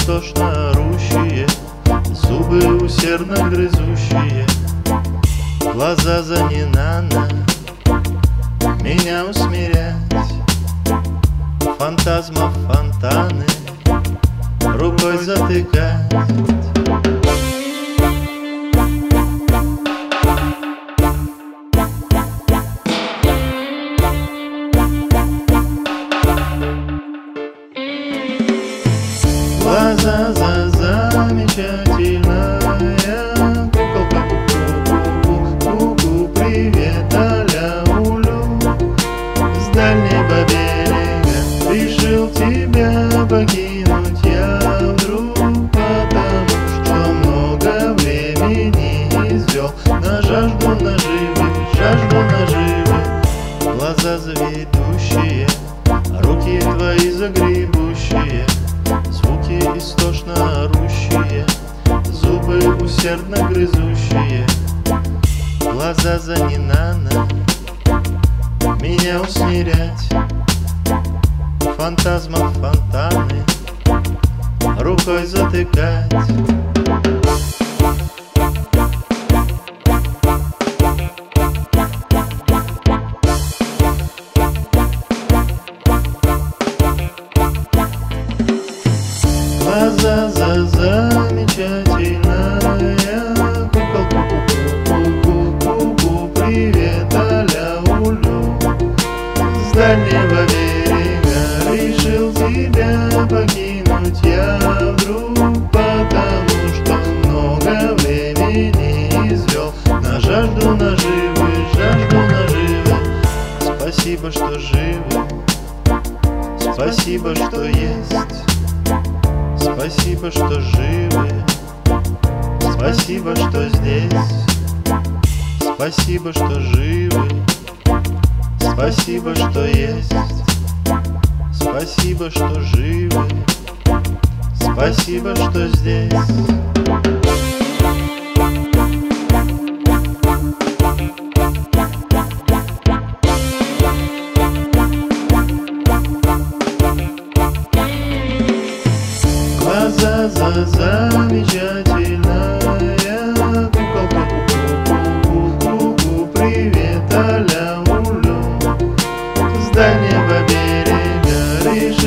истошно орущие, зубы усердно грызущие, глаза за не надо меня усмирять. Фантазмов фонтаны рукой затыкать. Глаза за замечательная куколка, ку-ку, привет, а-ля улю. С дальнего берега решил тебя покинуть я вдруг, потому что много времени извел на жажду наживы, жажду наживы. Глаза заведущие, руки твои загребущие, звуки истошно орущие, зубы усердно грызущие, глаза за не надо меня усмирять. Фантазмов фонтаны рукой затыкать. Глаза за замечательная куколка, ку-ку, привет, а-ля улю. С дальнего берега решил тебя покинуть я вдруг, потому что много времени извел на жажду наживы, жажду наживы. Спасибо, что живы, спасибо, что есть. Спасибо, что живы, спасибо, что здесь. Спасибо, что живы, спасибо, что есть. Спасибо, что живы, спасибо, что здесь. Глаза за замечательная куколка, ку-ку, привет, а-ля улю. С дальнего берега решил